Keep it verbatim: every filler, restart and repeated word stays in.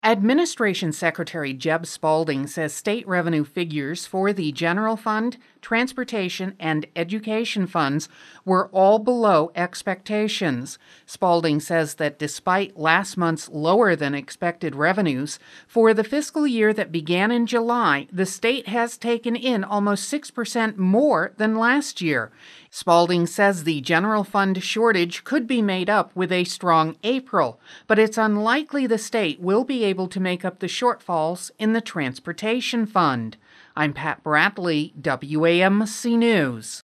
Administration Secretary Jeb Spaulding says state revenue figures for the general fund, transportation, and education funds were all below expectations. Spaulding says that despite last month's lower than expected revenues, for the fiscal year that began in July, the state has taken in almost six percent more than last year. Spaulding says the general fund shortage could be made up with a strong April, but it's unlikely the state will be able to make up the shortfalls in the transportation fund. I'm Pat Bradley, W A M C News.